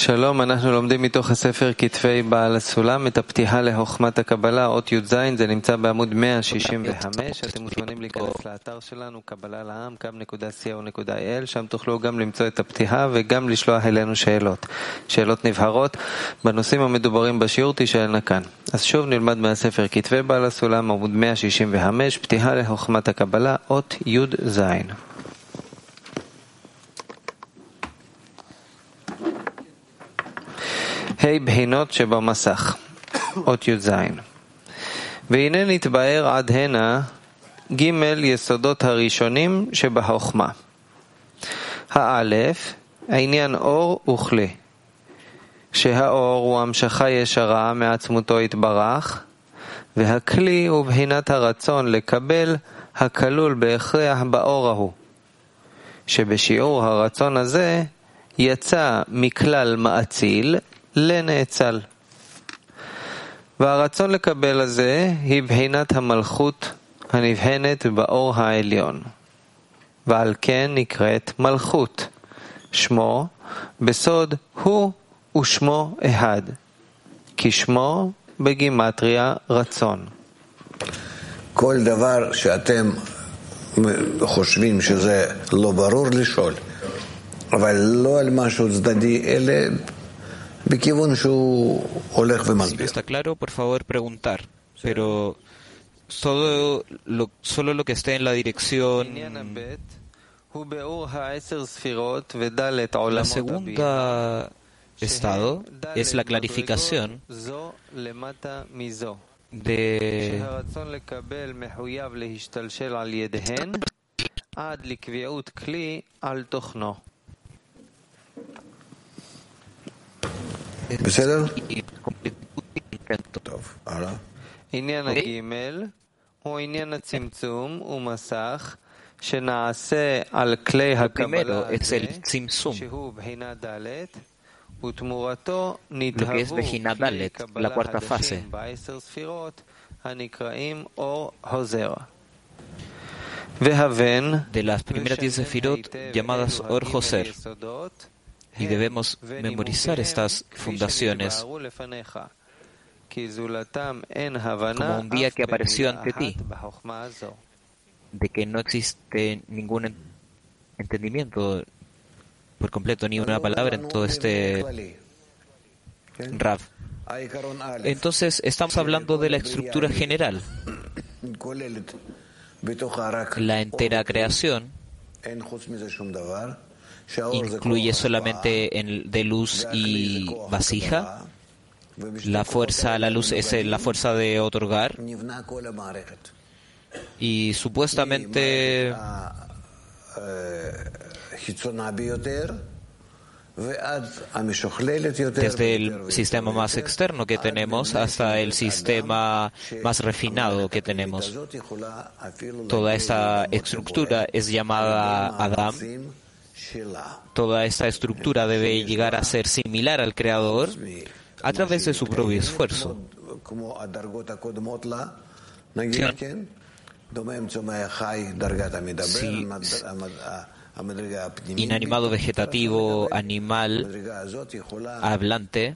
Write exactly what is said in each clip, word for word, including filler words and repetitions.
שלום, אנחנו לומדים מתוך הספר כתבי בעל הסולם את הפתיחה לחוכמת הקבלה, אות י"ז, זה נמצא בעמוד מאה שישים וחמש. אתם מוזמנים להיכנס לאתר שלנו, קבלה לעם, קו נקודה סי או נקודה איי אל, שם תוכלו גם למצוא את הפתיחה וגם לשלוח אלינו שאלות. שאלות נבהרות בנושאים המדוברים בשיעור תשאלנה כאן. אז שוב נלמד מהספר כתבי בעל הסולם, עמוד מאה שישים וחמש, פתיחה לחוכמת הקבלה, אות י"ז. ה' בחינות שבמסך, אות י"ז. והנה נתבאר עד הנה ג' יסודות הראשונים שבחוכמה. האלף, עניין אור וכלי, שהאור הוא המשכה ישרה מעצמותו יתברך, והכלי הוא בחינת הרצון לקבל הכלול בהכרח באור ההוא, שבשיעור הרצון הזה יצא מכלל מאציל לנאצל. והרצון לקבל הזה היא בחינת המלכות הנבחנת באור העליון, ועל כן נקראת מלכות. שמו בסוד הוא ושמו אחד, כי שמו בגימטריה רצון. כל דבר שאתם חושבים שזה לא ברור לשאול, אבל לא על משהו צדדי, אלא בכיוון שהוא הולך ומסביר. Si está claro, por favor preguntar, pero solo lo, solo lo que esté en la dirección. La segunda estado es la clarificación de בסדר? טוב, הלאה. עניין הגימל הוא עניין הצמצום ומסך שנעשה על כלי הקבלה הזה, שהוא בחינה ד' ותמורתו נתהוו בעשר ספירות הנקראים אור חוזר. והבן de las primeras diez sefirot llamadas Or Joser. Y debemos memorizar estas fundaciones como un día que apareció ante ti, de que no existe ningún entendimiento por completo, ni una palabra en todo este Rav. Entonces estamos hablando de la estructura general, la entera creación incluye solamente en, de luz y vasija. La fuerza, la luz es la fuerza de otorgar. Y supuestamente desde el sistema más externo que tenemos hasta el sistema más refinado que tenemos. Toda esta estructura es llamada Adam. Toda esta estructura debe llegar a ser similar al Creador a través de su propio esfuerzo. Sí. Inanimado, vegetativo, animal, hablante,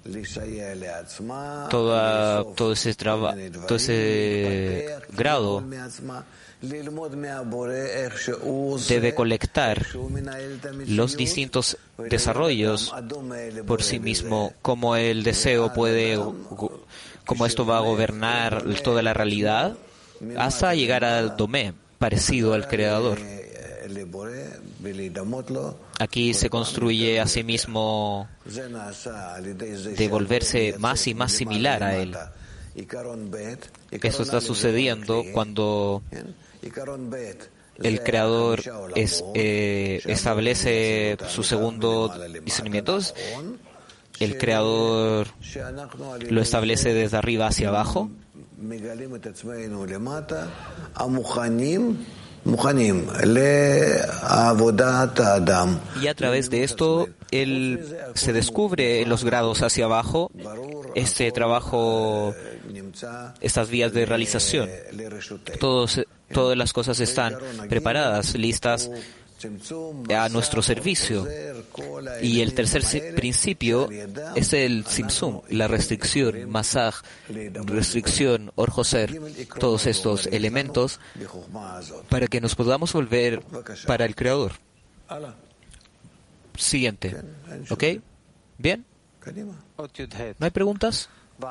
toda, todo ese traba, todo ese grado debe colectar los distintos desarrollos por sí mismo, cómo el deseo puede, cómo esto va a gobernar toda la realidad, hasta llegar al domé, parecido al Creador. Aquí se construye a sí mismo de volverse más y más similar a él. Eso está sucediendo cuando el Creador es, eh, establece su segundo discernimiento. El Creador lo establece desde arriba hacia abajo. Y a través de esto él se descubre en los grados hacia abajo este trabajo, estas vías de realización. Todos, todas las cosas están preparadas, listas a nuestro servicio. Y el tercer principio es el Simsum, la restricción, Masaj, restricción, Or Joser, todos estos elementos para que nos podamos volver para el Creador. Siguiente. ¿Ok? ¿Bien? ¿No hay preguntas?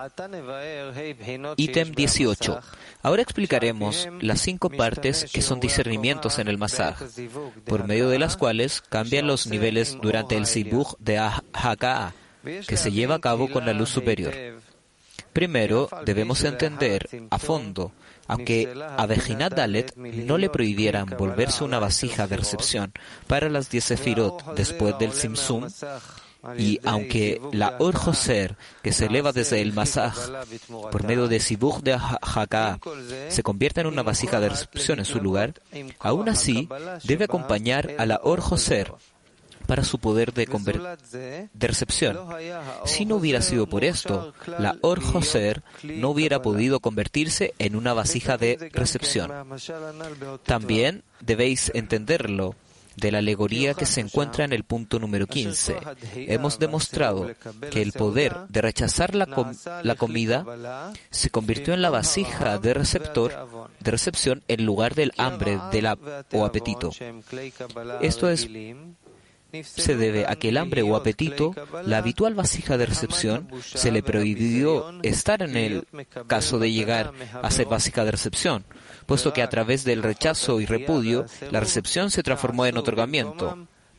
Ítem dieciocho. Ahora explicaremos las cinco partes que son discernimientos en el Masaj, por medio de las cuales cambian los niveles durante el Sibuj de Haka'a, que se lleva a cabo con la luz superior. Primero, debemos entender a fondo, aunque a Bejinat Dalet no le prohibieran volverse una vasija de recepción para las diez sefirot después del Simsum, y aunque la Or Joser, que se eleva desde el Masaj por medio de Sibuj de Haka'a, se convierta en una vasija de recepción en su lugar, aún así debe acompañar a la Or Joser para su poder de, conver- de recepción. Si no hubiera sido por esto, la Or Joser no hubiera podido convertirse en una vasija de recepción. También debéis entenderlo de la alegoría que se encuentra en el punto número quince. Hemos demostrado que el poder de rechazar la, com- la comida se convirtió en la vasija de receptor, de recepción en lugar del hambre de la, o apetito. Esto es se debe a que el hambre o apetito, la habitual vasija de recepción, se le prohibió estar en el caso de llegar a ser vasija de recepción, puesto que a través del rechazo y repudio, la recepción se transformó en otorgamiento.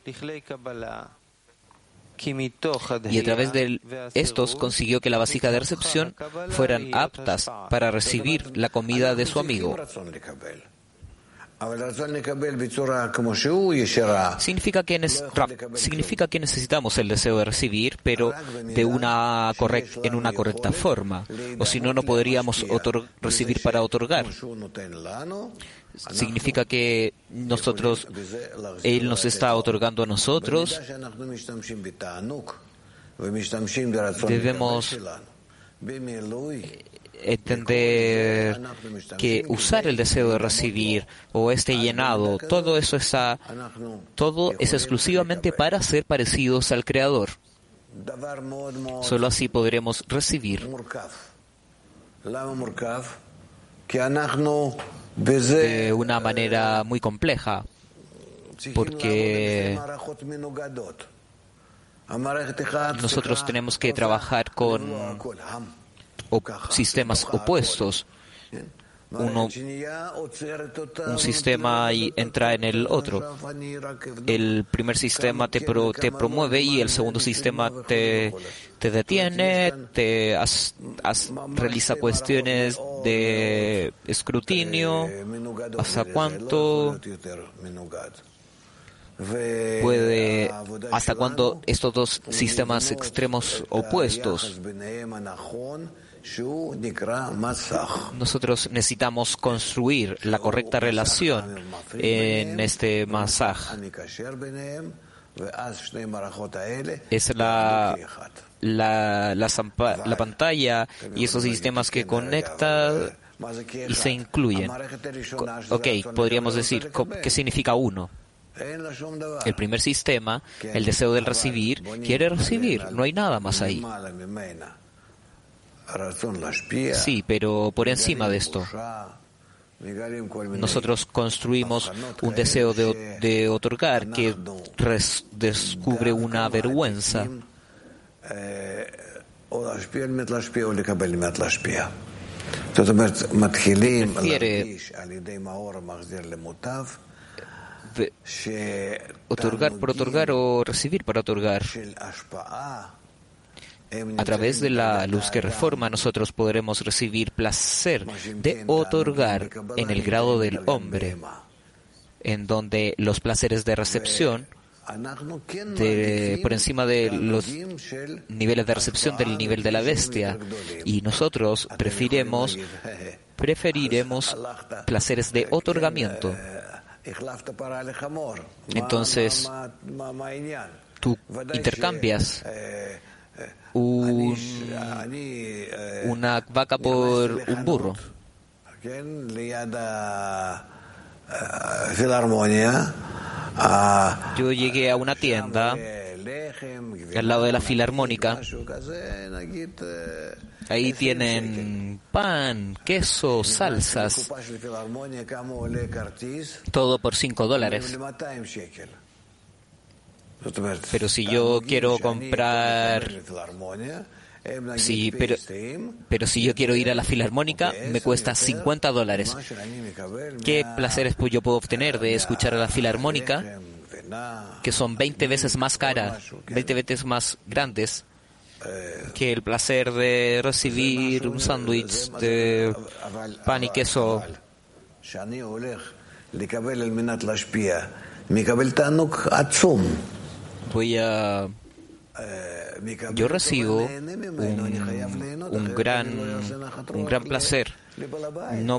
Y a través de estos consiguió que la vasija de recepción fueran aptas para recibir la comida de su amigo. Significa que, neces- significa que necesitamos el deseo de recibir, pero de una correct- en una correcta forma. O si no, no podríamos otor- recibir para otorgar. Significa que nosotros, Él nos está otorgando a nosotros. Debemos entender que usar el deseo de recibir o este llenado, todo eso está, todo es exclusivamente para ser parecidos al Creador. Solo así podremos recibir. De una manera muy compleja, porque nosotros tenemos que trabajar con op- sistemas opuestos. Uno, un sistema y entra en el otro. El primer sistema te, pro, te promueve y el segundo sistema te, te detiene, te as, as, realiza cuestiones de escrutinio. ¿Hasta cuánto puede, hasta cuándo estos dos sistemas extremos opuestos? Nosotros necesitamos construir la correcta relación en este masaj. Es la, la, la, zampa, la pantalla y esos sistemas que conectan y se incluyen. Ok, podríamos decir, ¿qué significa uno? El primer sistema, el deseo del recibir, quiere recibir, no hay nada más ahí. Sí, pero por encima de esto, nosotros construimos un deseo de, de otorgar que res, descubre una vergüenza. Prefiere otorgar por otorgar o recibir para otorgar. A través de la luz que reforma, nosotros podremos recibir placer de otorgar en el grado del hombre, en donde los placeres de recepción, de, por encima de los niveles de recepción del nivel de la bestia, y nosotros preferiremos, preferiremos placeres de otorgamiento. Entonces, tú intercambias un, una vaca por un burro. Yo llegué a una tienda al lado de la Filarmónica. Ahí tienen pan, queso, salsas, todo por cinco dólares. Pero si yo quiero comprar, sí, pero, pero si yo quiero ir a la Filarmónica, me cuesta cincuenta dólares. ¿Qué placeres pues yo puedo obtener de escuchar a la Filarmónica, que son veinte veces más caras, veinte veces más grandes, que el placer de recibir un sándwich de pan y queso? Voy a... Yo recibo un, un gran un gran placer. No,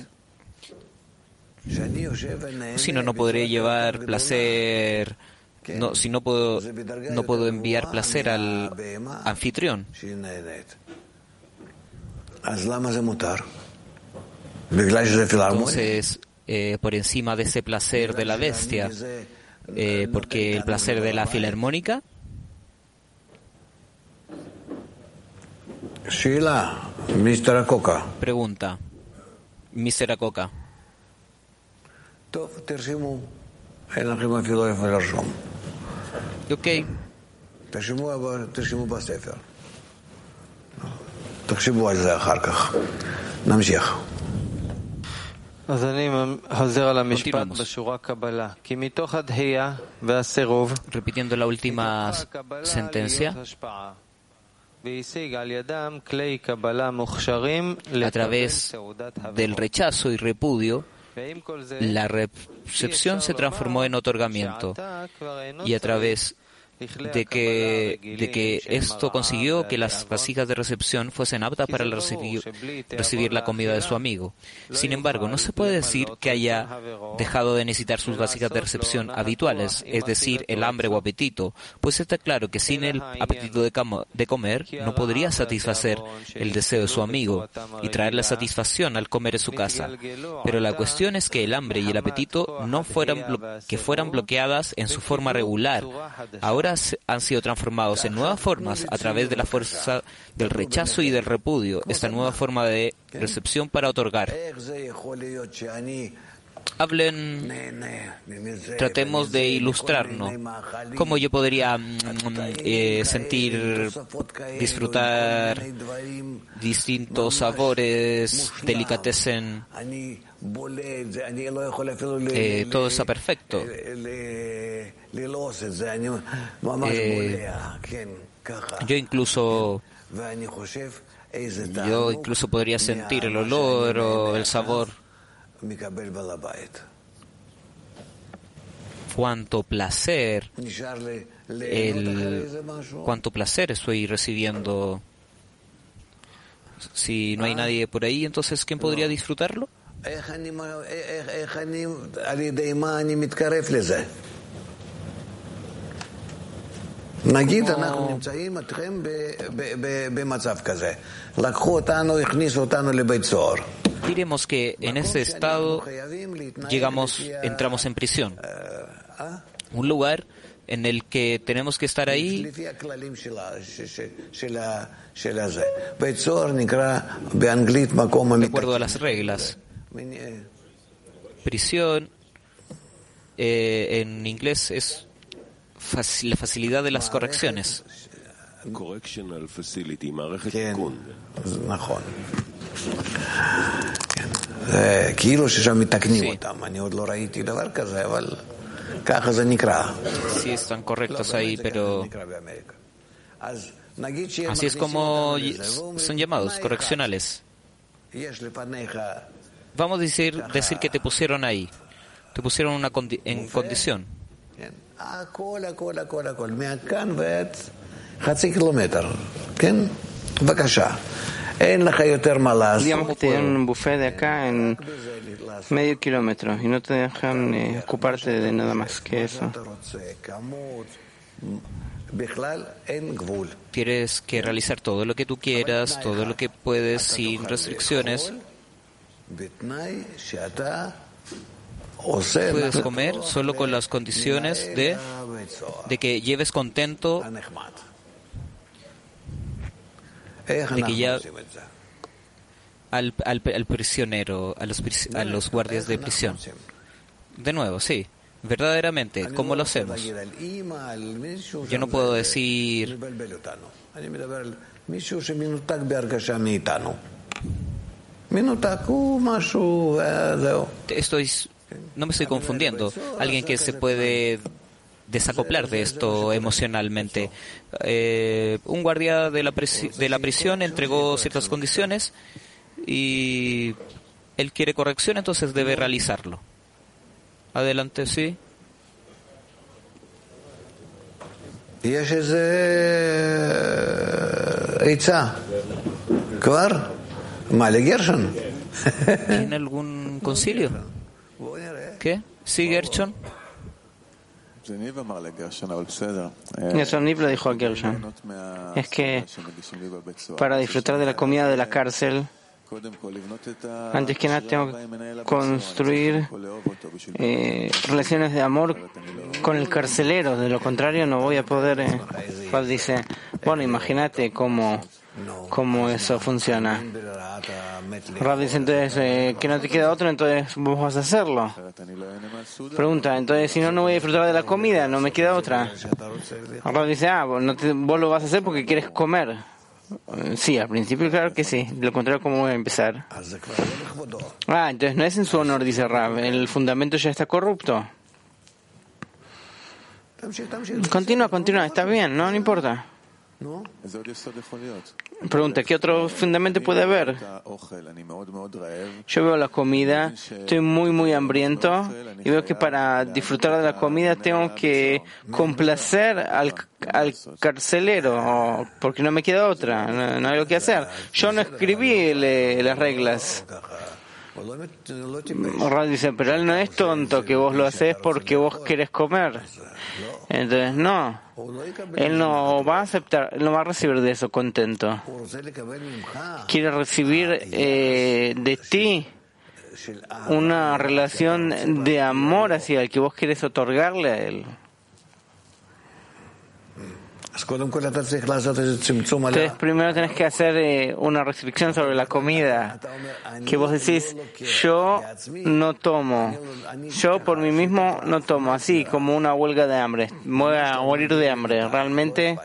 si no, no podré llevar placer. No, si no puedo, no puedo enviar placer al anfitrión. Entonces, eh, por encima de ese placer de la bestia, eh, porque el placer de la Filarmónica. mister Akoka. Pregunta, mister Akoka. Ok. אז אני חוזר על המשפט בשורה קבלה. כי מתוך הדהייה והסירוב, repitiendo la última sentencia, a través del rechazo y repudio, la recepción se transformó en otorgamiento, y a través de que, de que esto consiguió que las vasijas de recepción fuesen aptas para recibir, recibir la comida de su amigo. Sin embargo, no se puede decir que haya dejado de necesitar sus vasijas de recepción habituales, es decir, el hambre o apetito, pues está claro que sin el apetito de, de comer no podría satisfacer el deseo de su amigo y traerle satisfacción al comer en su casa. Pero la cuestión es que el hambre y el apetito no fueran que fueran bloqueadas en su forma regular. Ahora han sido transformados en nuevas formas a través de la fuerza del rechazo y del repudio, esta nueva forma de recepción para otorgar. Hablen, tratemos de ilustrarnos. ¿Cómo yo podría eh, sentir, disfrutar distintos sabores, delicatessen? Eh, todo está perfecto. Eh, yo incluso yo incluso podría sentir el olor o el sabor. Cuánto placer el cuánto placer estoy recibiendo. Si no hay nadie por ahí, entonces ¿quién podría disfrutarlo? נגיד אנחנו נמצאים אתכם במצב כזה. לקחו אותנו, הכניסו אותנו לבית סוהר. Diremos que en ese estado llegamos, entramos en prisión. Un lugar en el que tenemos que estar ahí de acuerdo a las reglas. Prisión eh, en inglés es la facilidad de las correcciones. Correctional facility, מערכת תיקון. נכון. זה כאילו ששם מתקנים אותם. אני עוד לא ראיתי דבר כזה, אבל ככה זה נקרא. Sí, están correctos ahí, pero así es como son llamados, correccionales. Vamos a decir, decir que te pusieron ahí, te pusieron una condi en condición. הכל, הכל, הכל, הכל. מהכאן ועד חצי קילומטר. כן? בבקשה. אין לך יותר מה לעשות. Digamos que te dan un buffet de acá en medio kilómetro y no te dejan eh, ocuparte de nada más que eso. Tienes que realizar todo lo que tú quieras, todo lo que puedes sin restricciones, puedes comer solo con las condiciones de, de que lleves contento, de que ya al, al, al prisionero, a los, a los guardias de prisión. De nuevo, sí, verdaderamente, ¿cómo lo hacemos? Yo no puedo decir... Estoy, no me estoy confundiendo. Alguien que se puede desacoplar de esto emocionalmente. Eh, un guardia de la, de la prisión entregó ciertas condiciones y él quiere corrección, entonces debe realizarlo. Adelante, sí. יש איזה עצה כבר? מה, לגרשון? ¿Tiene algún concilio? ¿Qué? ¿Sí, Gershon? Eso Niv lo dijo a Gershon. Es que para disfrutar de la comida de la cárcel, antes que nada tengo que construir eh, relaciones de amor con el carcelero, de lo contrario no voy a poder. Eh. Paul dice, bueno, imagínate cómo, cómo eso funciona. Rab dice, entonces, eh, que no te queda otro, entonces vos vas a hacerlo. Pregunta, entonces, si no, no voy a disfrutar de la comida, no me queda otra. Rab dice, ah, vos, no te, vos lo vas a hacer porque quieres comer. Sí, al principio claro que sí. De lo contrario, ¿cómo voy a empezar? Ah, entonces no es en su honor, dice Rab. El fundamento ya está corrupto. Continúa, continúa. Está bien, no, no importa. Pregunta, ¿qué otro fundamento puede haber? Yo veo la comida, estoy muy muy hambriento y veo que para disfrutar de la comida tengo que complacer al, al carcelero porque no me queda otra, no, no hay lo que hacer. Yo no escribí le, las reglas. Rab dice, pero él no es tonto que vos lo haces porque vos querés comer. Entonces no, él no va a aceptar, él no va a recibir de eso contento. Quiere recibir eh, de ti una relación de amor hacia el que vos querés otorgarle a él. Entonces primero tenés que hacer eh, una restricción sobre la comida, que vos decís, yo no tomo, yo por mí mismo no tomo, así como una huelga de hambre, voy a morir de hambre, realmente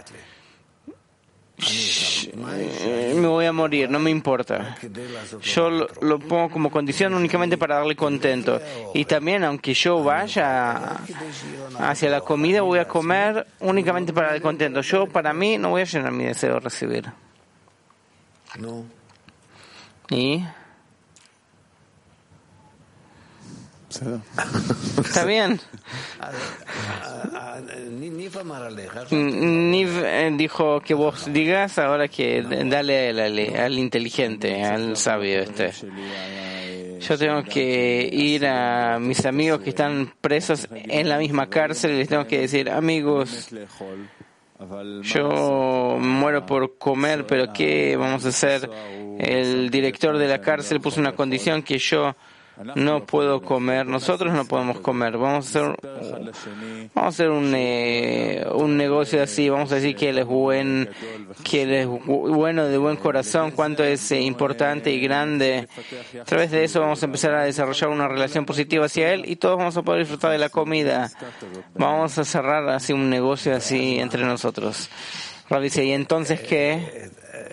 me voy a morir, no me importa. Yo lo, lo pongo como condición únicamente para darle contento. Y también, aunque yo vaya hacia la comida, voy a comer únicamente para darle contento. Yo, para mí, no voy a llenar mi deseo de recibir. ¿Y? Está bien. Niv dijo que vos digas, ahora que dale al, al, al inteligente, al sabio este. Yo tengo que ir a mis amigos que están presos en la misma cárcel y les tengo que decir, amigos, yo muero por comer, pero ¿qué vamos a hacer? El director de la cárcel puso una condición que yo no puedo comer, nosotros no podemos comer, vamos a hacer, vamos a hacer un, eh, un negocio así, vamos a decir que él es buen, que él es bueno, de buen corazón, cuánto es eh, importante y grande. A través de eso vamos a empezar a desarrollar una relación positiva hacia él y todos vamos a poder disfrutar de la comida. Vamos a cerrar así un negocio así entre nosotros. Rab dice, ¿y entonces qué?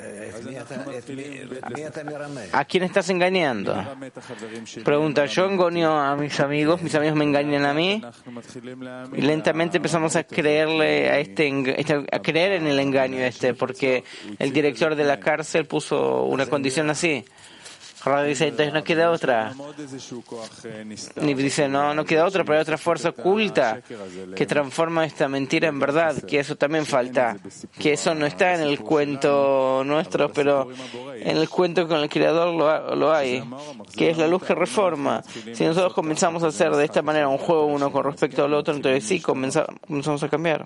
¿A quién estás engañando? Pregunta, yo engaño a mis amigos, mis amigos me engañan a mí, y lentamente empezamos a creerle a este, a creer en el engaño este, porque el director de la cárcel puso una condición así. Rab dice, entonces no queda otra. Y dice, no, no queda otra, pero hay otra fuerza oculta que transforma esta mentira en verdad, que eso también falta, que eso no está en el cuento nuestro, pero en el cuento con el Creador lo, lo hay, que es la luz que reforma. Si nosotros comenzamos a hacer de esta manera un juego uno con respecto al otro, entonces sí, comenzamos, comenzamos a cambiar.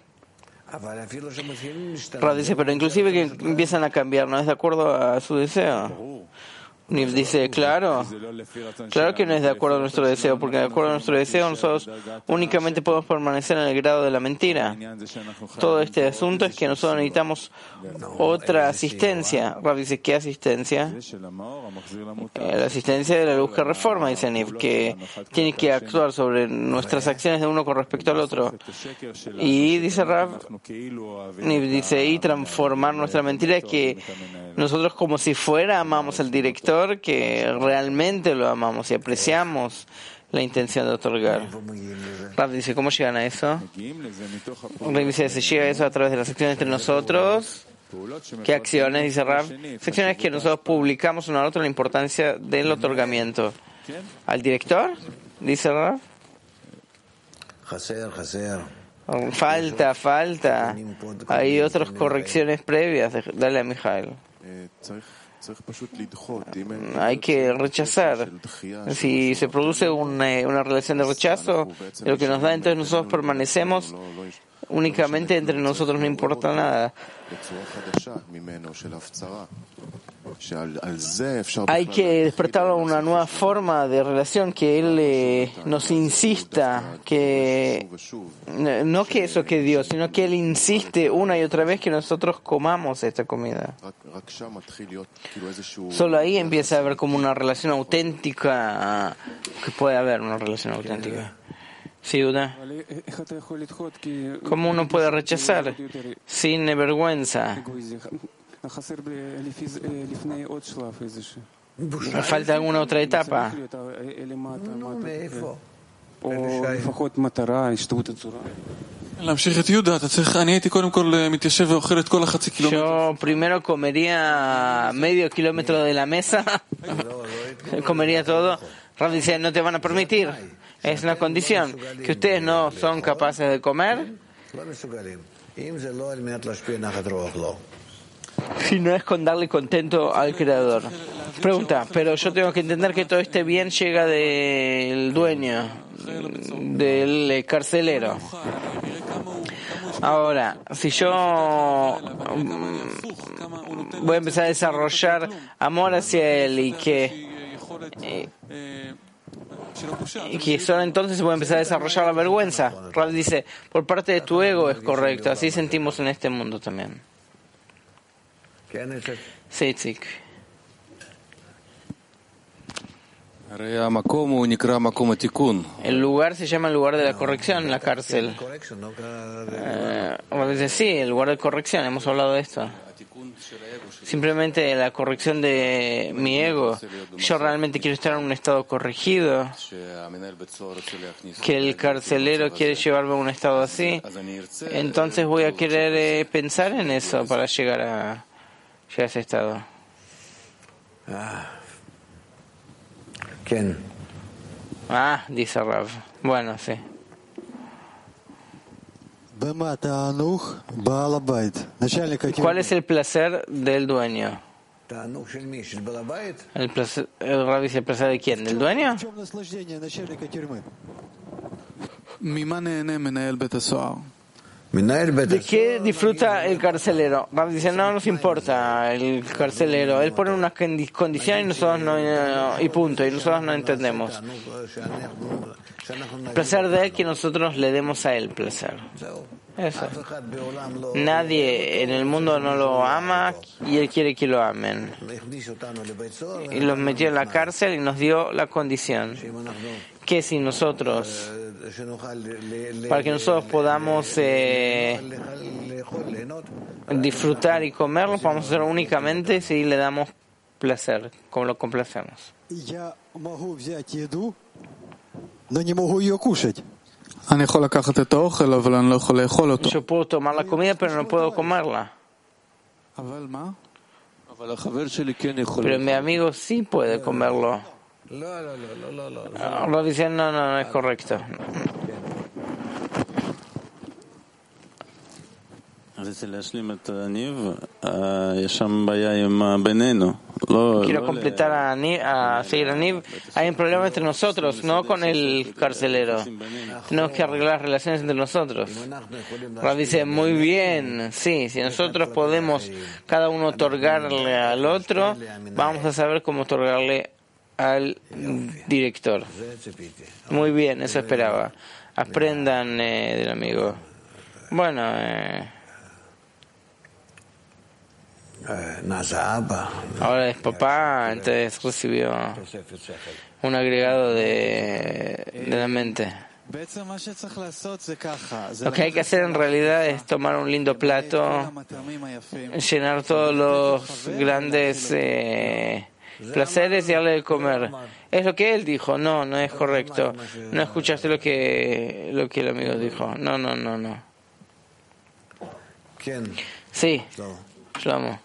Rab dice, pero inclusive que empiezan a cambiar, ¿no es de acuerdo a su deseo? Nif dice, claro, claro que no es de acuerdo a nuestro deseo, porque de acuerdo a nuestro deseo nosotros únicamente podemos permanecer en el grado de la mentira. Todo este asunto es que nosotros necesitamos otra asistencia. Rav dice, ¿qué asistencia? Eh, la asistencia de la luz que reforma, dice Nif, que tiene que actuar sobre nuestras acciones de uno con respecto al otro. Y dice Rav, Nif dice, y transformar nuestra mentira es que nosotros como si fuera amamos al director, que realmente lo amamos y apreciamos la intención de otorgar. Rav dice, ¿cómo llegan a eso? Rav dice, se llega a eso a través de las acciones entre nosotros. ¿Qué acciones? Dice Rav. Acciones que nosotros publicamos una a otra la importancia del otorgamiento. ¿Al director? Dice Rav. Falta, falta. Hay otras correcciones previas. Dale a Mijael. Hay que rechazar. Si se produce una, una relación de rechazo, lo que nos da, entonces nosotros permanecemos únicamente entre nosotros, no importa nada. Hay que despertar una nueva forma de relación, que Él eh, nos insista, que no que eso que Dios, sino que Él insiste una y otra vez que nosotros comamos esta comida. Solo ahí empieza a haber como una relación auténtica, que puede haber una relación auténtica. Sí, Uda. ¿Cómo uno puede rechazar sin vergüenza? ¿Falta alguna otra etapa? Yo primero comería medio kilómetro de la mesa, comería todo. Rav dice, no te van a permitir. Es una condición que ustedes no son capaces de comer. Si no es con darle contento al Creador. Pregunta, pero yo tengo que entender que todo este bien llega del dueño, del carcelero. Ahora, si yo voy a empezar a desarrollar amor hacia él y que eh, y que solo entonces se puede empezar a desarrollar la vergüenza. Rav dice, por parte de tu ego es correcto, así sentimos en este mundo también. Sí, Itzik. El lugar se llama el lugar de la corrección, la cárcel. Eh, Rav dice, sí, el lugar de corrección, hemos hablado de esto. Simplemente la corrección de mi ego. Yo realmente quiero estar en un estado corregido, que el carcelero quiere llevarme a un estado así. Entonces voy a querer eh, pensar en eso para llegar a, llegar a ese estado. ¿Quién? Ah, dice Rav. Bueno, sí. ¿Cuál es el placer del dueño? El placer, el Rav dice, ¿el placer de quién? ¿Del dueño? ¿De qué disfruta el carcelero? Rav dice, no nos importa el carcelero. Él pone unas condiciones y nosotros no, y punto, y nosotros no entendemos. El placer de él, que nosotros le demos a él placer. Eso. Nadie en el mundo no lo ama y él quiere que lo amen. Y los metió en la cárcel y nos dio la condición que si nosotros, para que nosotros podamos eh, disfrutar y comerlo, podemos hacerlo únicamente si le damos placer, como lo complacemos. Yo puedo tomar la comida, pero no puedo comerla. Pero mi amigo sí puede comerlo. Lo dicen, no, no, no es correcto. quiero completar a, Niv, a seguir a Niv, hay un problema entre nosotros, no con el carcelero. Tenemos que arreglar las relaciones entre nosotros. Rav dice, muy bien, sí, si nosotros podemos cada uno otorgarle al otro, vamos a saber cómo otorgarle al director. Muy bien, eso esperaba. Aprendan eh, del amigo. Bueno, eh, ahora es papá, entonces recibió un agregado de, de la mente. Lo que hay que hacer en realidad es tomar un lindo plato, llenar todos los grandes eh, placeres y darle de comer. Es lo que él dijo. No, no es correcto. No escuchaste lo que lo que el amigo dijo. No, no, no, no. Sí, Shlomo.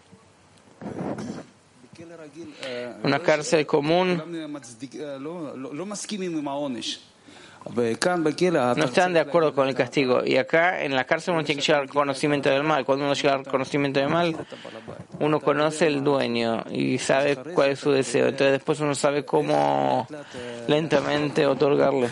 Una cárcel común. No están de acuerdo con el castigo. Y acá en la cárcel uno tiene que llegar al conocimiento del mal. Cuando uno llega al conocimiento del mal, uno conoce el dueño y sabe cuál es su deseo. Entonces después uno sabe cómo lentamente otorgarle.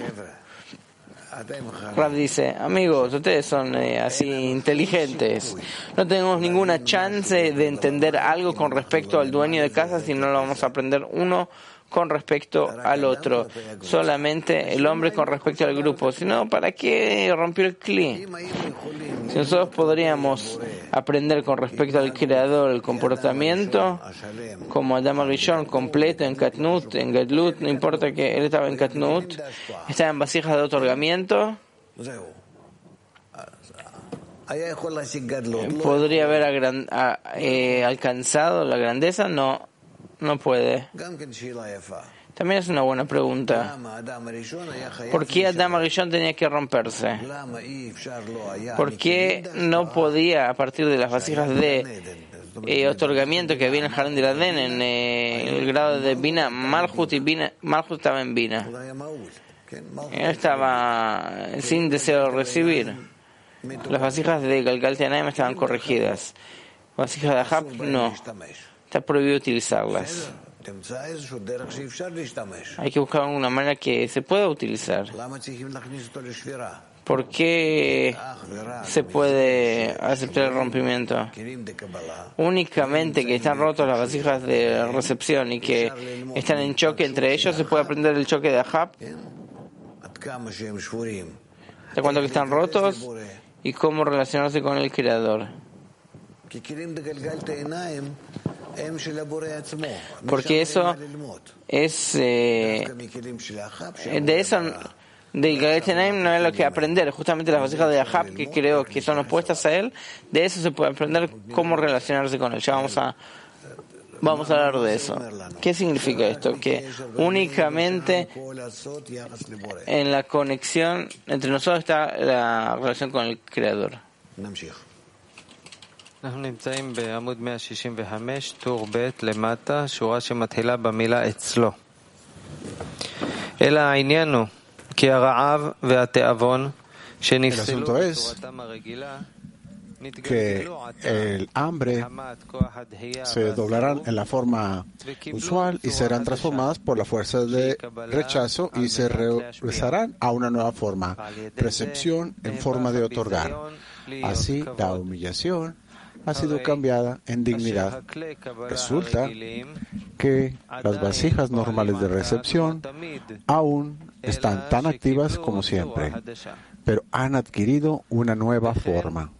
Rav dice, amigos, ustedes son eh, así inteligentes. No tenemos ninguna chance de entender algo con respecto al dueño de casa si no lo vamos a aprender uno con respecto al otro, solamente el hombre con respecto al grupo. Si no, ¿para qué rompió el cli? Si nosotros podríamos aprender con respecto al creador el comportamiento, como Adam Rishon, completo en Katnut, en Gadlut, no importa que él estaba en Katnut, estaba en vasijas de otorgamiento, ¿podría haber agran- a, eh, alcanzado la grandeza? No. No puede. También es una buena pregunta. ¿Por qué Adam Rishon tenía que romperse? ¿Por qué no podía, a partir de las vasijas de eh, otorgamiento que había en el Jardín de Adén, en eh, el grado de Bina, Malhut y Bina, Malhut estaba en Bina? Él estaba sin deseo de recibir. Las vasijas de Galgal Teanaim estaban corregidas. Vasijas de Ahab, no. Está prohibido utilizarlas. Hay que buscar una manera que se pueda utilizar. ¿Por qué se puede aceptar el rompimiento? Únicamente que están rotos las vasijas de recepción y que están en choque entre ellos, se puede aprender el choque de Ahab. ¿De cuánto que están rotos? Y cómo relacionarse con el Creador. Porque eso es eh, de eso de Galgal Teanaim no es lo que aprender, justamente las vasijas de Ahab que creo que son opuestas a él, de eso se puede aprender cómo relacionarse con él. Ya vamos a vamos a hablar de eso. ¿Qué significa esto? Que únicamente en la conexión entre nosotros está la relación con el Creador. אנחנו נמצאים בעמוד מאה שישים וחמש, טור ב' למטה, שורה שמתחילה במילה אצלו. אלא העניין הוא כי הרעב והתיאבון שנפסלו בצורתם הרגילה que el hambre se doblarán en la forma usual y serán transformadas por la fuerza de rechazo y se regresarán a una nueva forma, recepción en forma de otorgar. Así, la humillación ha sido cambiada en dignidad. Resulta que las vasijas normales de recepción aún están tan activas como siempre, pero han adquirido una nueva forma.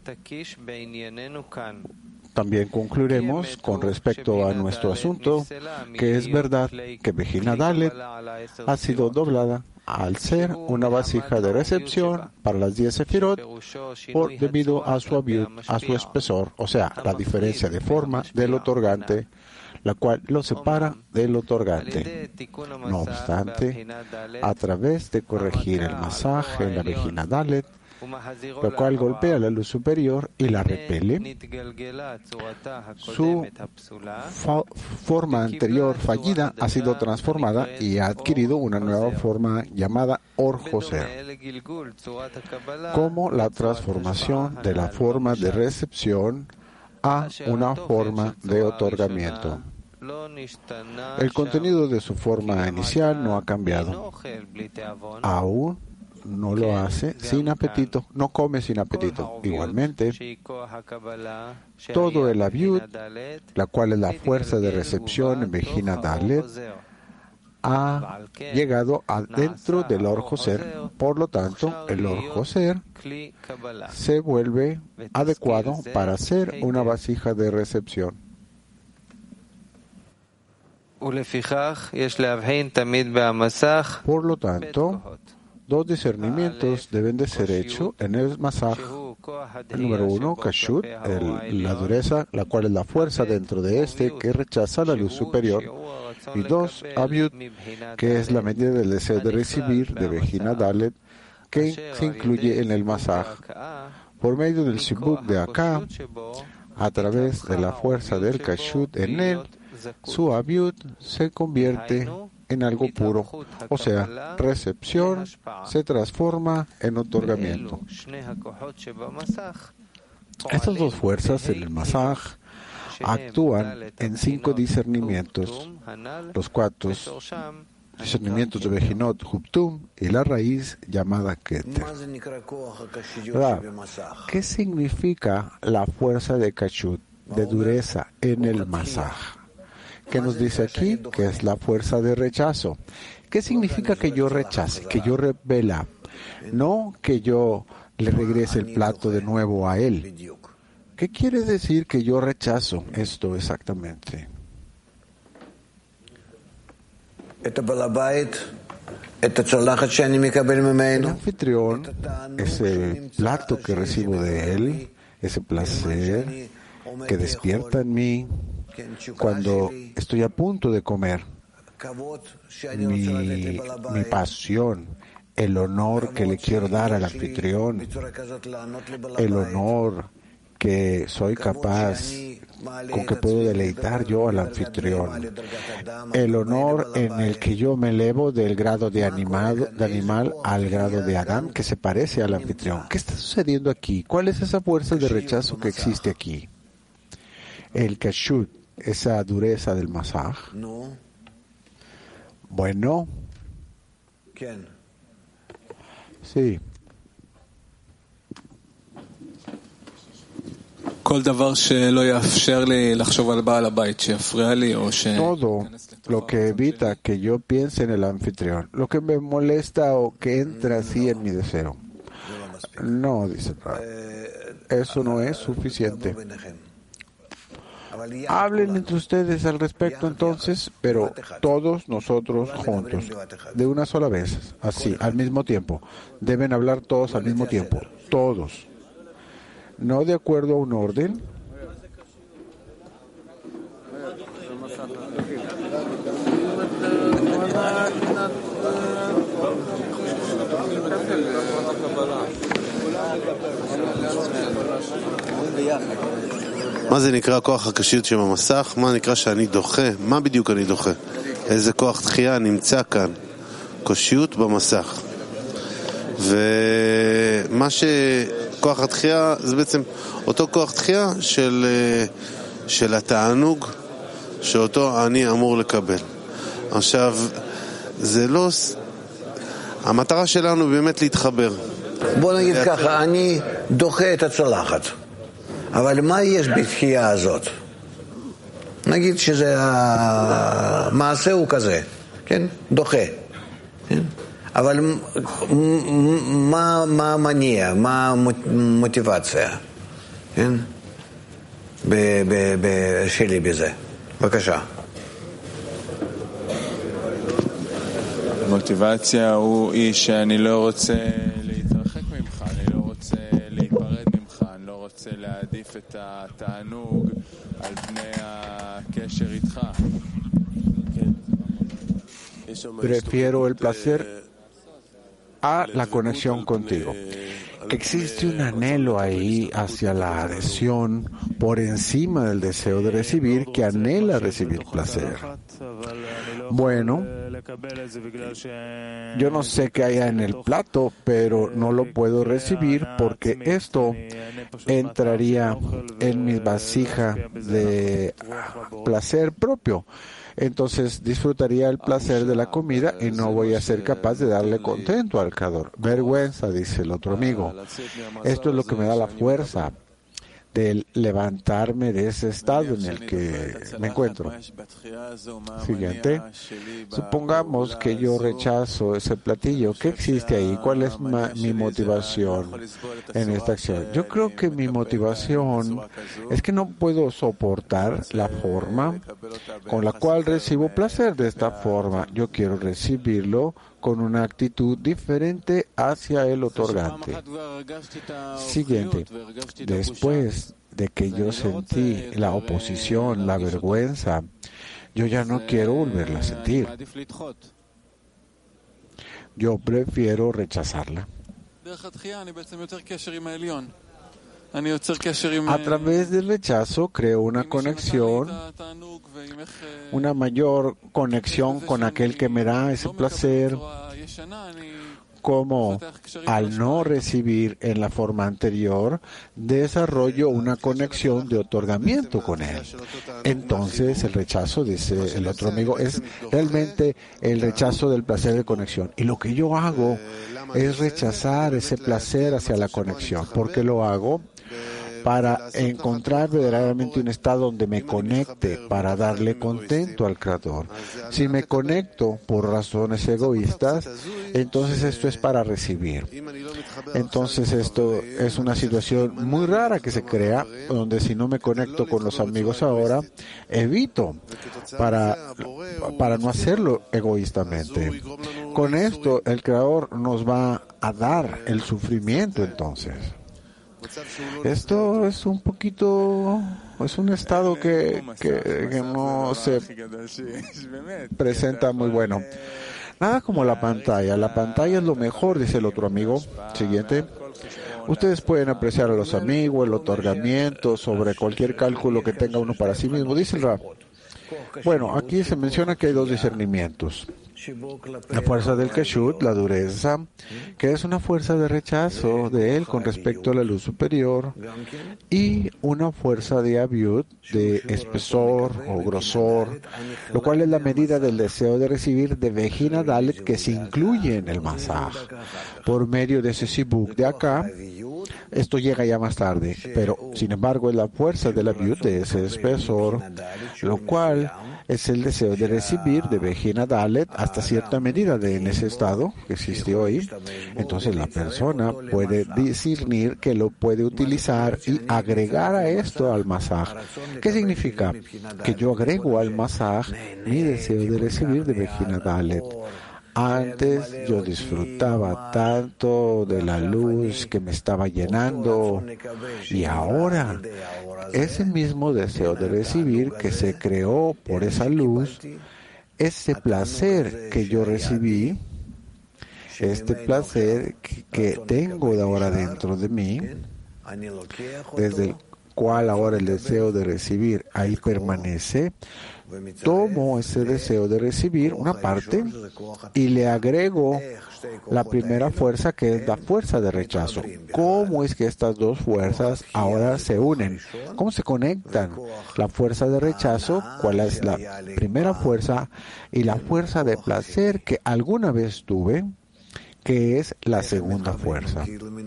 También concluiremos con respecto a nuestro asunto que es verdad que Bejina Dalet ha sido doblada al ser una vasija de recepción para las diez sefirot por debido a su abiud, a su espesor, o sea, la diferencia de forma del otorgante, la cual lo separa del otorgante. No obstante, a través de corregir el masaje en la Bejina Dalet, lo cual golpea la luz superior y la repele, su fa- forma anterior fallida ha sido transformada y ha adquirido una nueva forma llamada Or Joser, como la transformación de la forma de recepción a una forma de otorgamiento. El contenido de su forma inicial no ha cambiado. Aún no lo hace sin apetito, no come sin apetito. Igualmente, todo el aviud, la cual es la fuerza de recepción en Vejina Dalet, ha llegado adentro del Or Joser. Por lo tanto, el Or Joser se vuelve adecuado para ser una vasija de recepción. Por lo tanto, dos discernimientos deben de ser hechos en el masaj. El número uno, kashut, el, la dureza, la cual es la fuerza dentro de este que rechaza la luz superior. Y dos, aviut, que es la medida del deseo de recibir de Vejina Dalet, que se incluye en el masaj. Por medio del sibuk de acá, a través de la fuerza del kashut en él, su aviut se convierte en algo puro, o sea, recepción se transforma en otorgamiento. Estas dos fuerzas en el masaj actúan en cinco discernimientos, los cuatro discernimientos de Bejinot, Huptum y la raíz llamada Keter. ¿Qué significa la fuerza de Kashut, de dureza, en el masaj? ¿Qué nos dice aquí? Que es la fuerza de rechazo. ¿Qué significa que yo rechace, que yo revela? No que yo le regrese el plato de nuevo a él. ¿Qué quiere decir que yo rechazo esto exactamente? El anfitrión, ese plato que recibo de él, ese placer que despierta en mí cuando estoy a punto de comer, mi, mi pasión, el honor que le quiero dar al anfitrión, el honor que soy capaz, con que puedo deleitar yo al anfitrión, el honor en el que yo me elevo del grado de, animado, de animal al grado de Adán, que se parece al anfitrión. ¿Qué está sucediendo aquí? ¿Cuál es esa fuerza de rechazo que existe aquí? El kashut, esa dureza del masaj. Bueno. Sí. Todo lo que evita que yo piense en el anfitrión, lo que me molesta o que entra así en mi deseo. No, dice Rab, eso no es suficiente. Hablen entre ustedes al respecto entonces, pero todos nosotros juntos, de una sola vez, así, al mismo tiempo. Deben hablar todos al mismo tiempo, todos. No de acuerdo a un orden. מה זה נקרא כוח הקשיות שבמסך? מה נקרא שאני דוחה? מה בדיוק אני דוחה? איזה כוח דחייה נמצא כאן? קושיות במסך. ומה שכוח הדחייה זה בעצם אותו כוח דחייה של, של התענוג שאותו אני אמור לקבל. עכשיו, זה לא... המטרה שלנו באמת להתחבר. בוא נגיד ככה, אני דוחה את הצלחת. אבל מה יש בתחייה הזאת? נגיד שזה המעשה הוא כזה, כן? דוחה. כן? אבל מה, מה מניע? מה המוטיבציה? כן? ב, ב, ב, שלי בזה. בבקשה. המוטיבציה היא שאני לא רוצה להתרחק ממך, אני לא רוצה להיפרד ממך, אני לא רוצה להעדיף את התענוג על פני הקשר איתך. Prefiero el placer a la conexión contigo. Existe un anhelo ahí hacia la adhesión por encima del deseo de recibir, que anhela recibir placer. Bueno, yo no sé qué haya en el plato, pero no lo puedo recibir porque esto entraría en mi vasija de placer propio. Entonces disfrutaría el placer de la comida y no voy a ser capaz de darle contento al Creador. Vergüenza, dice el otro amigo. Esto es lo que me da la fuerza de levantarme de ese estado en el que me encuentro. Siguiente. Supongamos que yo rechazo ese platillo. ¿Qué existe ahí? ¿Cuál es ma- mi motivación en esta acción? Yo creo que mi motivación es que no puedo soportar la forma con la cual recibo placer de esta forma. Yo quiero recibirlo con una actitud diferente hacia el otorgante. Siguiente. Después de que yo sentí la oposición, la vergüenza, yo ya no quiero volverla a sentir. Yo prefiero rechazarla. A través del rechazo creo una conexión, una mayor conexión con aquel que me da ese placer, como al no recibir en la forma anterior, desarrollo una conexión de otorgamiento con él. Entonces el rechazo, dice el otro amigo, es realmente el rechazo del placer de conexión. Y lo que yo hago es rechazar ese placer hacia la conexión. ¿Por qué lo hago? Para encontrar verdaderamente un estado donde me conecte, para darle contento al Creador. Si me conecto por razones egoístas, entonces esto es para recibir. Entonces esto es una situación muy rara que se crea, donde si no me conecto con los amigos ahora, evito para, para no hacerlo egoístamente. Con esto, el Creador nos va a dar el sufrimiento entonces. Esto es un poquito, es un estado que, que, que no se presenta muy bueno. Nada como la pantalla. La pantalla es lo mejor, dice el otro amigo. Siguiente. Ustedes pueden apreciar a los amigos, el otorgamiento, sobre cualquier cálculo que tenga uno para sí mismo. Dice el Rab. Bueno, aquí se menciona que hay dos discernimientos. La fuerza del Kashut, la dureza, que es una fuerza de rechazo de él con respecto a la luz superior, y una fuerza de Abiut, de espesor o grosor, lo cual es la medida del deseo de recibir de Vejina Dalet que se incluye en el Masaj. Por medio de ese Sibuk de acá, esto llega ya más tarde, pero sin embargo es la fuerza de la Abiut, de ese espesor, lo cual es el deseo de recibir de Vejina Dalet hasta cierta medida de en ese estado que existe hoy. Entonces la persona puede discernir que lo puede utilizar y agregar a esto al Masaj. ¿Qué significa? Que yo agrego al Masaj mi deseo de recibir de Vejina Dalet. Antes yo disfrutaba tanto de la luz que me estaba llenando, y ahora ese mismo deseo de recibir que se creó por esa luz, ese placer que yo recibí, este placer que, que tengo de ahora dentro de mí, desde el cual ahora el deseo de recibir ahí permanece, tomo ese deseo de recibir una parte y le agrego la primera fuerza, que es la fuerza de rechazo. ¿Cómo es que estas dos fuerzas ahora se unen? ¿Cómo se conectan? La fuerza de rechazo, ¿cuál es la primera fuerza? Y la fuerza de placer que alguna vez tuve, que es la segunda fuerza.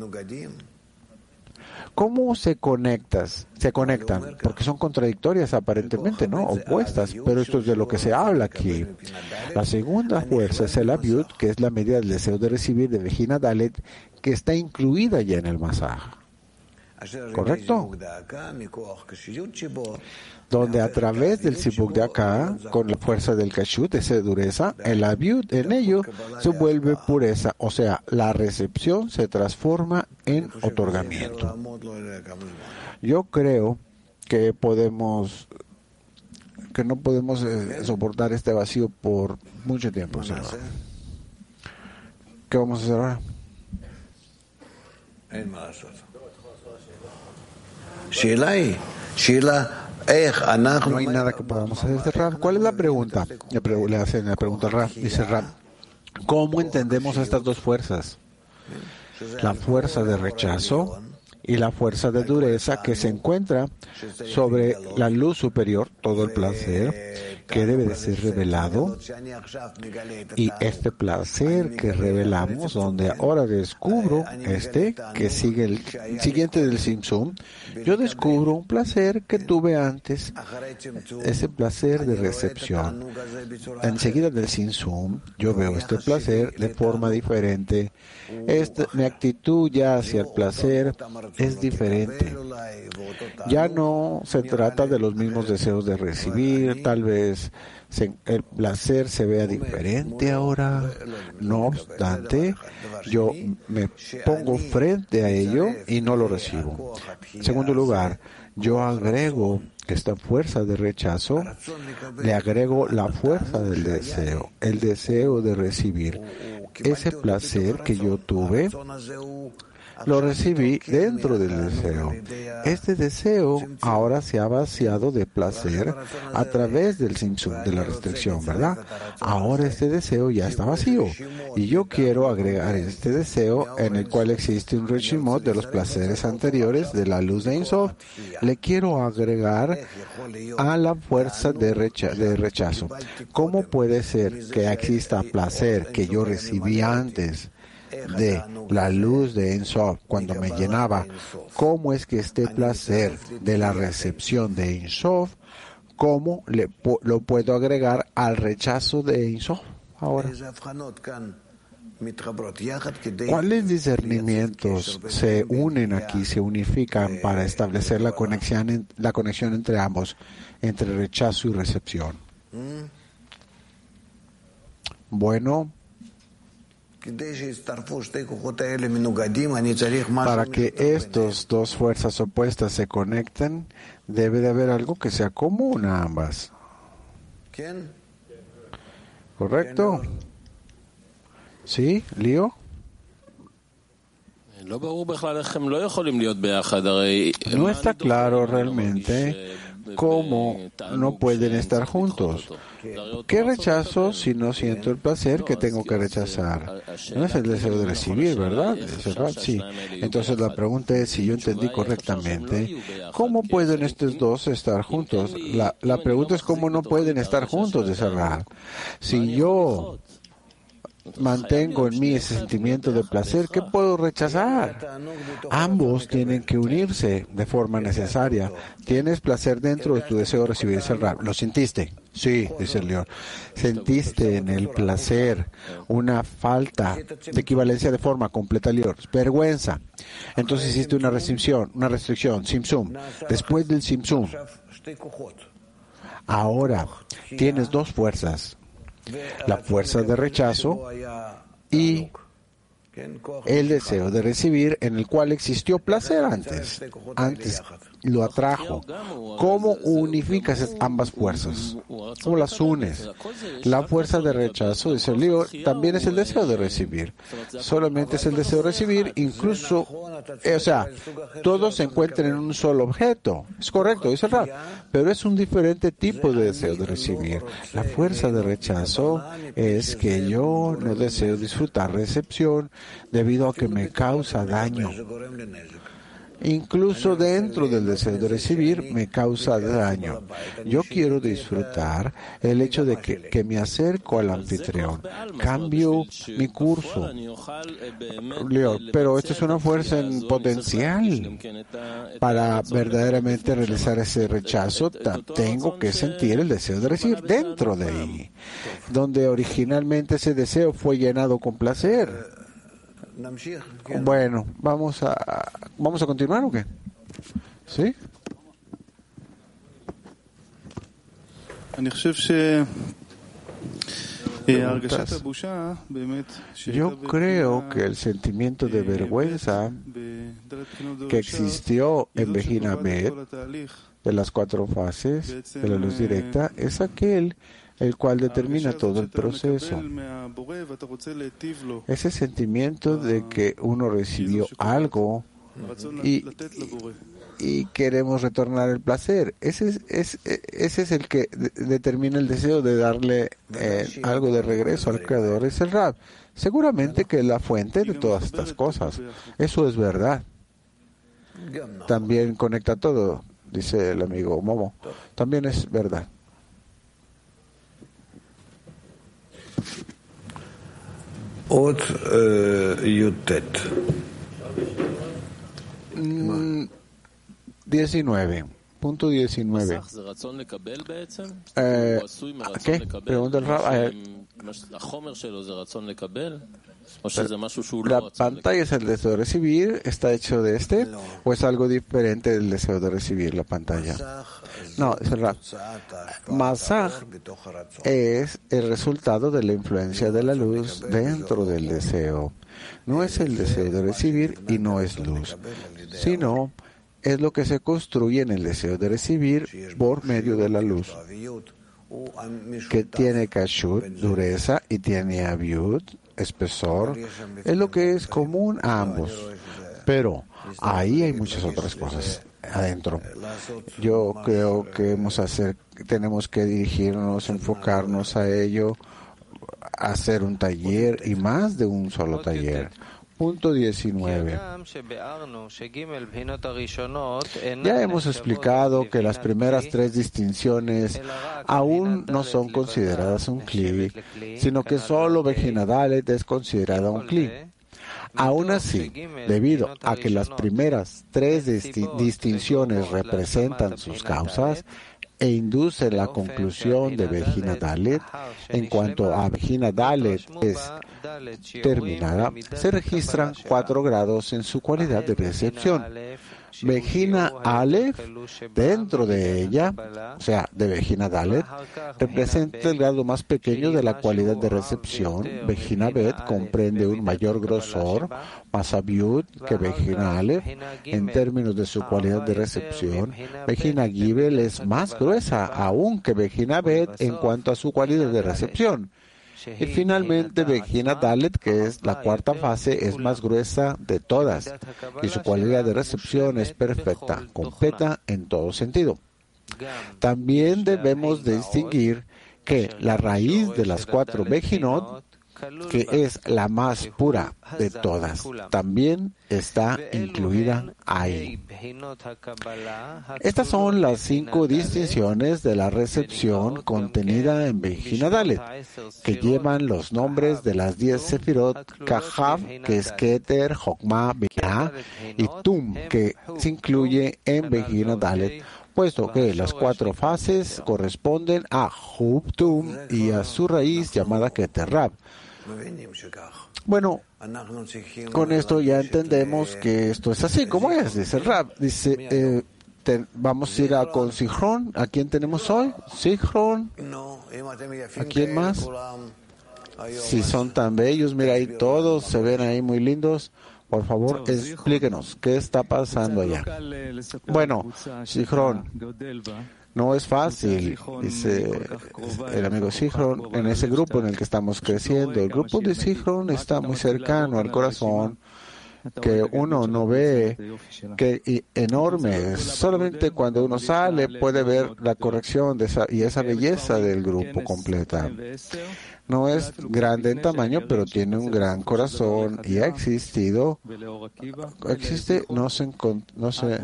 ¿Cómo se conectas? Se conectan, porque son contradictorias aparentemente, ¿no? Opuestas, pero esto es de lo que se habla aquí. La segunda fuerza es el Abiut, que es la medida del deseo de recibir de Vejina Dalet, que está incluida ya en el Masaj. ¿Correcto? Donde a través del Sibuk de acá, con la fuerza del Kashut, esa dureza, el Abiut en ello se vuelve pureza, o sea, la recepción se transforma en otorgamiento. Yo creo que podemos, que no podemos eh, soportar este vacío por mucho tiempo, señor. ¿Qué vamos a hacer ahora? Sheila, Sheila, No hay nada que podamos hacer. Rab, ¿cuál es la pregunta? Le, pre le hacen la pregunta al Rab. Dice Rab, ¿cómo entendemos estas dos fuerzas? La fuerza de rechazo y la fuerza de dureza que se encuentra sobre la luz superior, todo el placer que debe de ser revelado, y este placer que revelamos, donde ahora descubro este, que sigue el siguiente del Simsum, yo descubro un placer que tuve antes, ese placer de recepción. Enseguida del Simsum, yo veo este placer de forma diferente. Este, mi actitud ya hacia el placer es diferente. Ya no se trata de los mismos deseos de recibir, tal vez se, el placer se vea diferente ahora. No obstante, yo me pongo frente a ello y no lo recibo. En segundo lugar, yo agrego esta fuerza de rechazo, le agrego la fuerza del deseo, el deseo de recibir. Ese placer que yo tuve, lo recibí dentro del deseo. Este deseo ahora se ha vaciado de placer a través del simsum, de la restricción, ¿verdad? Ahora este deseo ya está vacío. Y yo quiero agregar este deseo en el cual existe un reshimot de los placeres anteriores de la luz de Ein Sof. Le quiero agregar a la fuerza de, recha de rechazo. ¿Cómo puede ser que exista placer que yo recibí antes de la luz de Ein Sof cuando me llenaba? ¿Cómo es que este placer de la recepción de Ein Sof, cómo le, lo puedo agregar al rechazo de Ein Sof ahora? ¿Cuáles discernimientos se unen aquí, se unifican para establecer la conexión, la conexión entre ambos, entre rechazo y recepción? Bueno, para que estas dos fuerzas opuestas se conecten, debe de haber algo que sea común a ambas. ¿Correcto? ¿Sí, Lío? No está claro realmente cómo no pueden estar juntos. ¿Qué rechazo si no siento el placer que tengo que rechazar? No es el deseo de recibir, ¿verdad? Sí. Entonces la pregunta es, si yo entendí correctamente, ¿cómo pueden estos dos estar juntos? La, la pregunta es, ¿cómo no pueden estar juntos? De cerrar. Si yo mantengo en mí ese sentimiento de placer, ¿qué puedo rechazar? Ambos tienen que unirse de forma necesaria. Tienes placer dentro de tu deseo de recibir ese rap. ¿Lo sentiste? Sí, dice el León. Sentiste en el placer una falta de equivalencia de forma completa, León. Vergüenza. Entonces hiciste una restricción, una restricción, simsum. Después del simsum, ahora tienes dos fuerzas. La fuerza de rechazo y el deseo de recibir, en el cual existió placer antes. Antes lo atrajo. ¿Cómo unificas ambas fuerzas? ¿Cómo las unes? La fuerza de rechazo, dice el libro, también es el deseo de recibir. Solamente es el deseo de recibir, incluso, eh, o sea, todos se encuentran en un solo objeto. Es correcto, dice el Rab, pero es un diferente tipo de deseo de recibir. La fuerza de rechazo es que yo no deseo disfrutar recepción debido a que me causa daño. Incluso dentro del deseo de recibir me causa daño. Yo quiero disfrutar el hecho de que, que me acerco al anfitrión, cambio mi curso. Leo, pero esto es una fuerza en potencial. Para verdaderamente realizar ese rechazo, tengo que sentir el deseo de recibir dentro de ahí, donde originalmente ese deseo fue llenado con placer. Bueno, vamos a vamos a continuar, ¿o qué? ¿Sí? Yo creo que el sentimiento de vergüenza que existió en Bejina Bet, de las cuatro fases de la luz directa, es aquel el cual determina todo el proceso. Ese sentimiento de que uno recibió algo y, y queremos retornar el placer. Ese es, es, ese es el que de, determina el deseo de darle eh, algo de regreso al Creador, es el Rab. Seguramente que es la fuente de todas estas cosas. Eso es verdad. También conecta todo, dice el amigo Momo. También es verdad. Ot Yutet. diecinueve. Punto diecinueve. Eh, ¿Qué? Pregunta el Rab. Eh, ¿La pantalla es el deseo de recibir? ¿Está hecho de este? ¿O es algo diferente del deseo de recibir la pantalla? No, es el Rab. Masaj es el resultado de la influencia de la luz dentro del deseo. No es el deseo de recibir y no es luz, sino es lo que se construye en el deseo de recibir por medio de la luz, que tiene kashut, dureza, y tiene aviud, espesor. Es lo que es común a ambos. Pero ahí hay muchas otras cosas adentro. Yo creo que hemos hacer, tenemos que dirigirnos, enfocarnos a ello, hacer un taller y más de un solo taller. Punto diecinueve. Ya hemos explicado que las primeras tres distinciones aún no son consideradas un kli, sino que solo Bejina Dalet es considerada un kli. Aún así, debido a que las primeras tres disti- distinciones representan sus causas e inducen la conclusión de Bejina Dalet, en cuanto a Bejina Dalet es terminada, se registran cuatro grados en su cualidad de recepción. Bejina Aleph, dentro de ella, o sea, de Bejina Dalet, representa el grado más pequeño de la cualidad de recepción. Bejina Bet comprende un mayor grosor, más aviud que Bejina Aleph en términos de su cualidad de recepción. Bejina Gibel es más gruesa aún que Bejina Bet en cuanto a su cualidad de recepción. Y finalmente, Bejina Dalet, que es la cuarta fase, es más gruesa de todas, y su cualidad de recepción es perfecta, completa en todo sentido. También debemos distinguir que la raíz de las cuatro Bejinot, que es la más pura de todas, también está incluida ahí. Estas son las cinco distinciones de la recepción contenida en Bejina Dalet, que llevan los nombres de las diez sefirot Kahav, que es Keter, Jokma, Binah, y Tum, que se incluye en Bejina Dalet, puesto que las cuatro fases corresponden a Hub, Tum y a su raíz llamada Keter Rab. Bueno, con esto ya entendemos que esto es así como es, dice el Rab. Dice, eh, te, vamos a ir a, con Sigrón. ¿A quién tenemos hoy? Sigrón. ¿A quién más? Si son tan bellos, mira ahí todos, se ven ahí muy lindos. Por favor, explíquenos, ¿qué está pasando allá? Bueno, Sigrón. No es fácil, dice el amigo Sigrón, en ese grupo en el que estamos creciendo. El grupo de Sigrón está muy cercano al corazón, que uno no ve, que enorme. Solamente cuando uno sale puede ver la corrección de esa, y esa belleza del grupo completa. No es grande en tamaño, pero tiene un gran corazón y ha existido, existe, no se, no se,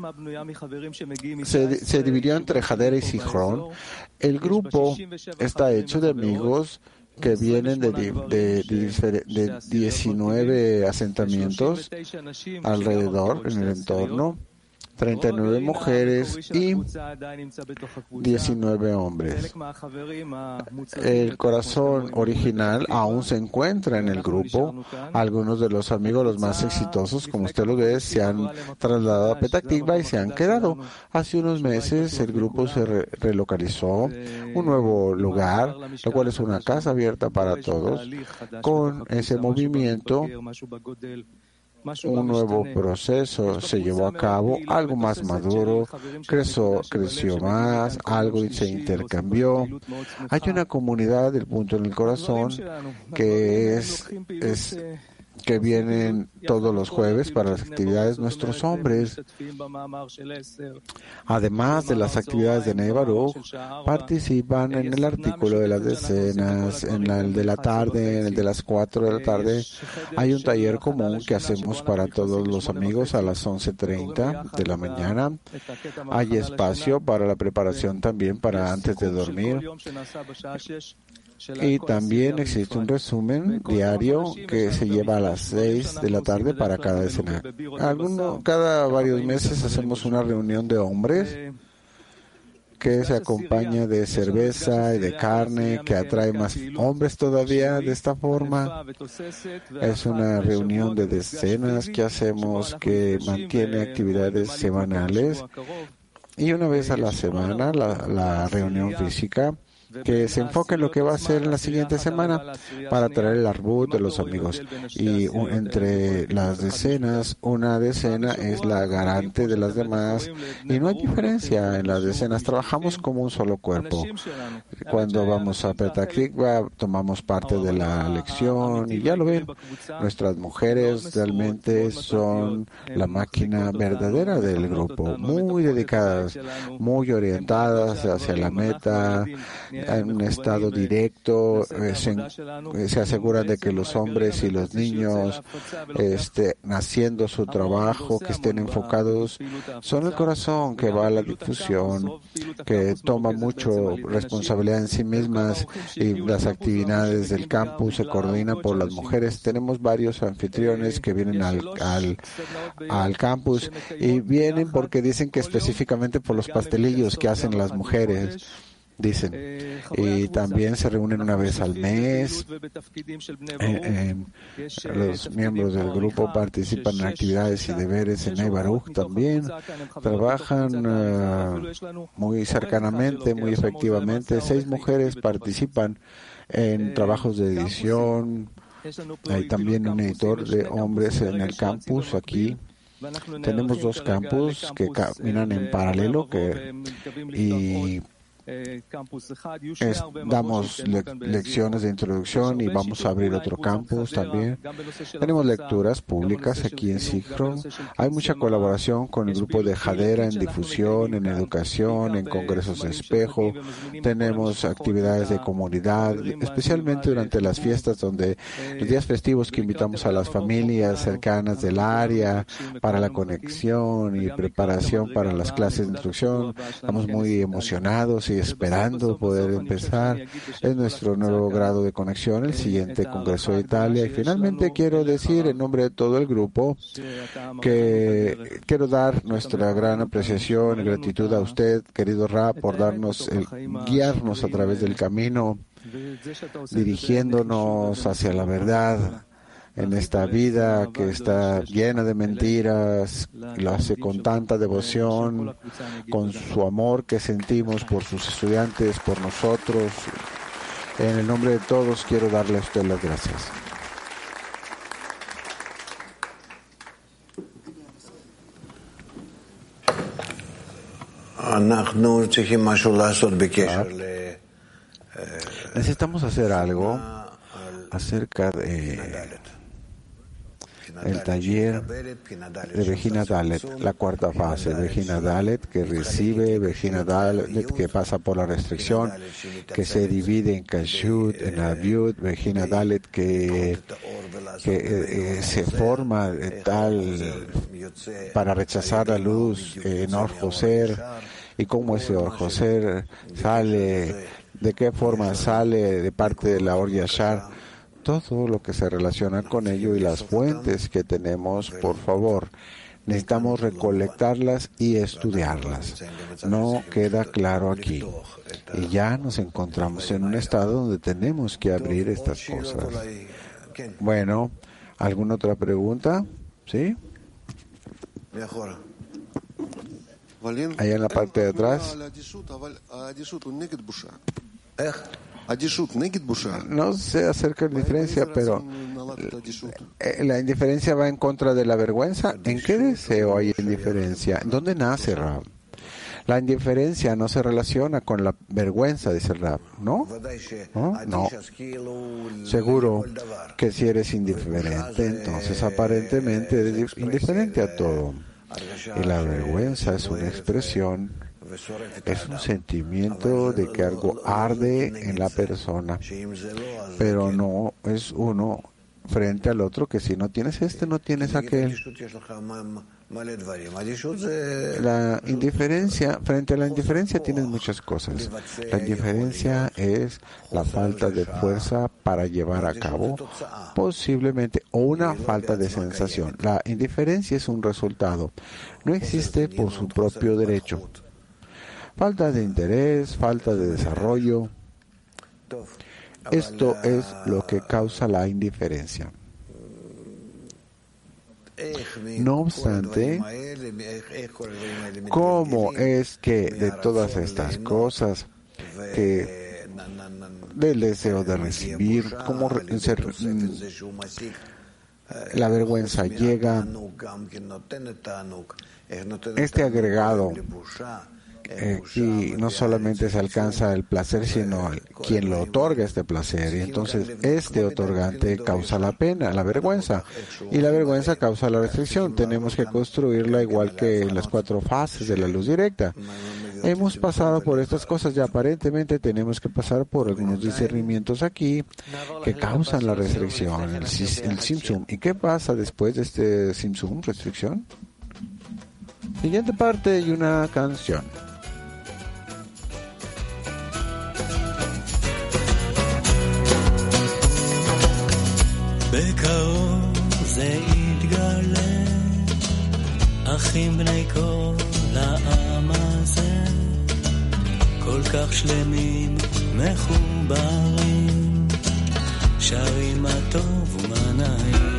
se, se dividió entre Hadera y Sigrón. El grupo está hecho de amigos que vienen de, de, de, de diecinueve asentamientos alrededor, en el entorno, treinta y nueve mujeres y diecinueve hombres. El corazón original aún se encuentra en el grupo. Algunos de los amigos, los más exitosos, como usted lo ve, se han trasladado a Petah Tikva y se han quedado. Hace unos meses el grupo se re relocalizó, un nuevo lugar, lo cual es una casa abierta para todos. Con ese movimiento, un nuevo proceso se llevó a cabo, algo más maduro, creció, creció más, algo se intercambió. Hay una comunidad del punto en el corazón que es, es que vienen todos los jueves para las actividades. Nuestros hombres, además de las actividades de Nei Baruch, participan en el artículo de las decenas, en el de la tarde, en el de las cuatro de la tarde. Hay un taller común que hacemos para todos los amigos a las once treinta de la mañana. Hay espacio para la preparación también para antes de dormir. Y también existe un resumen diario que se lleva a las seis de la tarde para cada decena. Alguno, cada varios meses hacemos una reunión de hombres que se acompaña de cerveza y de carne, que atrae más hombres todavía de esta forma. Es una reunión de decenas que hacemos que mantiene actividades semanales. Y una vez a la semana, la, la reunión física, que se enfoque en lo que va a hacer en la siguiente semana para traer el arbut de los amigos. Y un, entre las decenas, una decena es la garante de las demás y no hay diferencia en las decenas. Trabajamos como un solo cuerpo. Cuando vamos a Petah Tikva, tomamos parte de la lección y ya lo ven. Nuestras mujeres realmente son la máquina verdadera del grupo, muy dedicadas, muy orientadas hacia la meta, en un estado directo, eh, se, eh, se aseguran de que los hombres y los niños estén haciendo su trabajo, que estén enfocados. Son el corazón que va a la difusión, que toma mucho responsabilidad en sí mismas, y las actividades del campus se coordinan por las mujeres. Tenemos varios anfitriones que vienen al, al, al campus y vienen porque dicen que específicamente por los pastelillos que hacen las mujeres. Dicen, y también se reúnen una vez al mes. Eh, eh, los miembros del grupo participan en actividades y deberes en Nei Baruch también. Trabajan uh, muy cercanamente, muy efectivamente. Seis mujeres participan en trabajos de edición. Hay también un editor de hombres en el campus aquí. Tenemos dos campus que caminan en paralelo que, y Es, damos le, lecciones de introducción y vamos a abrir otro campus también. Tenemos lecturas públicas aquí en Sichron. Hay mucha colaboración con el grupo de Hadera en difusión, en educación, en congresos de espejo. Tenemos actividades de comunidad, especialmente durante las fiestas, donde los días festivos que invitamos a las familias cercanas del área para la conexión y preparación para las clases de instrucción. Estamos muy emocionados y esperando poder empezar. Es nuestro nuevo grado de conexión, el siguiente Congreso de Italia. Y finalmente quiero decir en nombre de todo el grupo que quiero dar nuestra gran apreciación y gratitud a usted, querido Ra, por darnos el guiarnos a través del camino, dirigiéndonos hacia la verdad en esta vida que está llena de mentiras. Lo hace con tanta devoción, con su amor que sentimos por sus estudiantes, por nosotros. En el nombre de todos quiero darle a usted las gracias. Necesitamos hacer algo acerca de el taller de Bejina Dalet, la cuarta fase, Bejina Dalet que recibe, Bejina Dalet que pasa por la restricción, que se divide en Kashut, en Abiut, Bejina Dalet que, que eh, eh, se forma de tal para rechazar la luz en Or Joser, y cómo ese Or Joser sale, de qué forma sale de parte de la Or Yashar. Todo lo que se relaciona con ello y las fuentes que tenemos, por favor, necesitamos recolectarlas y estudiarlas. No queda claro aquí. Y ya nos encontramos en un estado donde tenemos que abrir estas cosas. Bueno, ¿alguna otra pregunta? ¿Sí? Allá en la parte de atrás. No sé acerca de la indiferencia, pero la indiferencia va en contra de la vergüenza. ¿En qué deseo hay indiferencia? ¿Dónde nace, Rab? La indiferencia no se relaciona con la vergüenza, dice el Rab, ¿no? ¿No? No. Seguro que si eres indiferente, entonces aparentemente eres indiferente a todo. Y la vergüenza es una expresión, es un sentimiento de que algo arde en la persona, pero no es uno frente al otro, que si no tienes este, no tienes aquel. La indiferencia, frente a la indiferencia tienes muchas cosas. La indiferencia es la falta de fuerza para llevar a cabo, posiblemente, o una falta de sensación. La indiferencia es un resultado, no existe por su propio derecho. Falta de interés, falta de desarrollo. Esto es lo que causa la indiferencia. No obstante, ¿cómo es que de todas estas cosas, que del deseo de recibir, cómo ser, la vergüenza llega, este agregado, Eh, y no solamente se alcanza el placer, sino quien lo otorga este placer, y entonces este otorgante causa la pena, la vergüenza, y la vergüenza causa la restricción. Tenemos que construirla igual que en las cuatro fases de la luz directa. Hemos pasado por estas cosas y aparentemente tenemos que pasar por algunos discernimientos aquí que causan la restricción, el, el simsum. ¿Y qué pasa después de este simsum, restricción? Siguiente parte y una canción. בקרוב זה יתגלה, אחים בני כל העם הזה, כל כך שלמים מחוברים, שרים מה טוב ומה נעים.